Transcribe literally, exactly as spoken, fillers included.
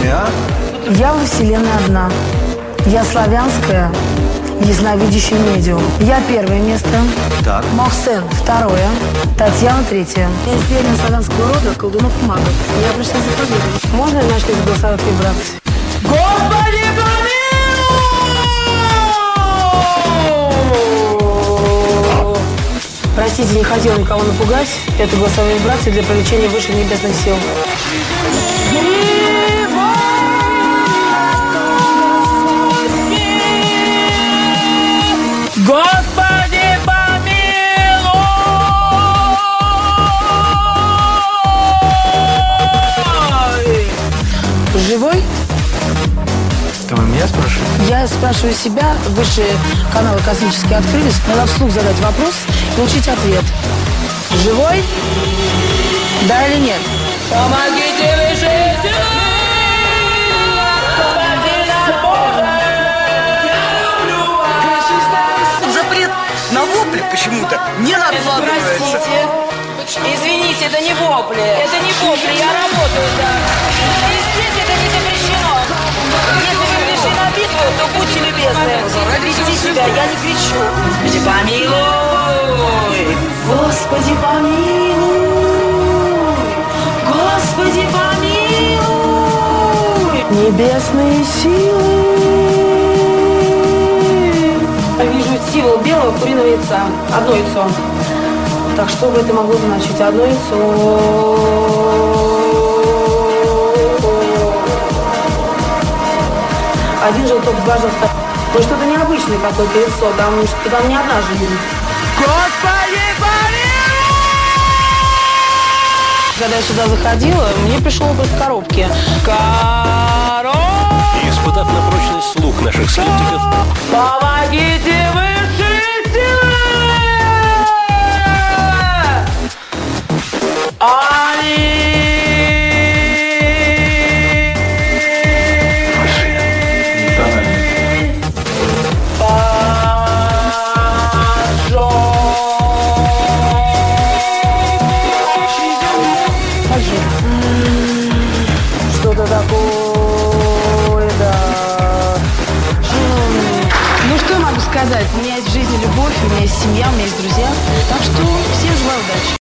вселенной, а? Я во вселенной одна. Я славянская, ясновидящая медиум. Я первое место. Так. Мохсен второе. Татьяна третье. Я из племени славянского рода, колдунов и магов. Я пришла за победу. Можно я начну с голосовых вибраций? Господи, помилуй! Простите, не хотела никого напугать. Это голосовые вибрации для привлечения высших небесных сил. Господи, помилуй! Живой? Ты меня спрашиваешь? Я спрашиваю себя, высшие каналы космические открылись, надо вслух задать вопрос и получить ответ. Живой? Да или нет? Помогите высшие силы! На вопли почему-то не накладывается. Простите. Извините, это не вопли. Это не вопли, я работаю, да. И здесь это не запрещено. Если вы пришли на битву, то будьте любезны. Вести себя, я не кричу. Господи, помилуй. Господи, помилуй. Господи, помилуй. Небесные силы. Я вижу символ белого куриного яйца. Одно яйцо. Так что бы это могло значить? Одно яйцо. Один желток, два желтка. Ну что-то необычное какое-то яйцо. Там, там не одна жизнь. Господи, помилуй! Когда я сюда заходила, мне пришел образ коробки. Коробка! И испытав на прочность слух наших склептиков, помогите высшие силы! Они! Что-то такое, да. Ну что я могу сказать? У меня есть в жизни любовь, у меня есть семья, у меня есть друзья. Так что всем желаю удачи.